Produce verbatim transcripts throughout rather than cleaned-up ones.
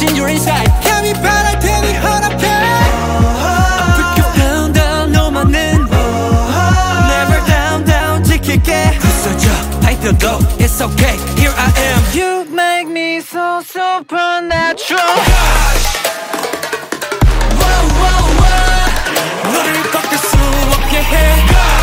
in your inside 감히 바랄 테니 허락해 Break it down down 너만은 Never down down 지킬게 부서져 밟혀도 It's okay here I am You make me so supernatural Wow wow wow 너를 꺾을 수 없게 해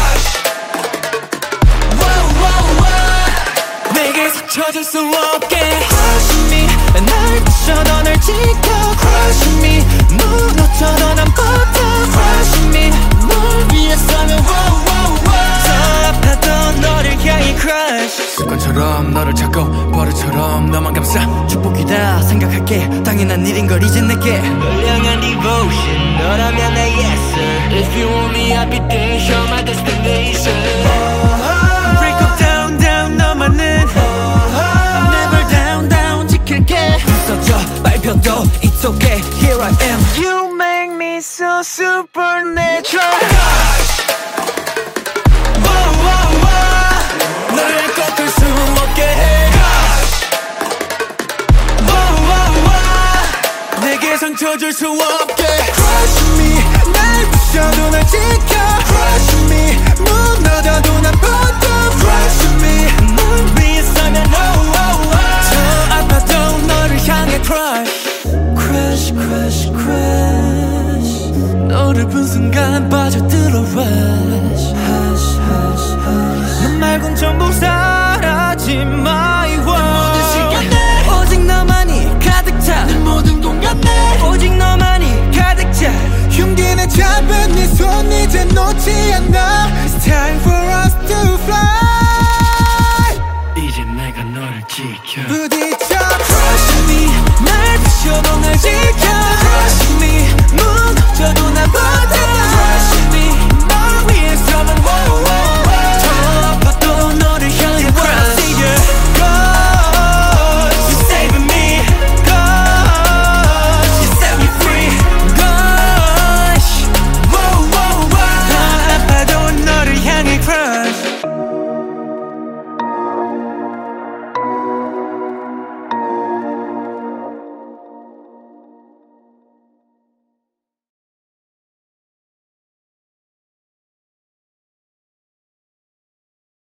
Wow wow wow 내게서 쳐질 수 없게 Crush me 날 부셔도 널 지켜 Crush me 무너져도 난 버텨 Crush me 널 위해서면 wow wow wow 더 아파도 너를 향해 crush 습관처럼 너를 찾고 버릇처럼 너만 감싸 축복이다 생각할게 당연한 일인 걸 이제 내게 널 향한 devotion 너라면 내 yes sir If you want me I'll be there Show my destination Break up down down 너만은 Never down down 지킬게 부서져 밟혀도 It's okay here I am You make me so supernatural Wow wow wow 너를 꺾을 수 없게 해 Wow wow wow 내게 상처 줄 수 없게 Crush me 날 부셔도 날 지켜 Crush me 무너져도 난 버텨 Crush me 널 위해서면 oh oh oh 더 아파도 너를 향해 crush Crush crush crush 너를 본 순간 빠져들어 rush Hush hush hush 넌 말곤 전부 사라진 my world 모든 시간에 오직 너만이 가득 차내 모든 공간에 오직 너만이 가득 차 흉기내 잡은 네 손 이제 놓지 않아 It's time for us to fly 이제 내가 너를 지켜 부딪혀 Crush me 날 부셔도 날 지켜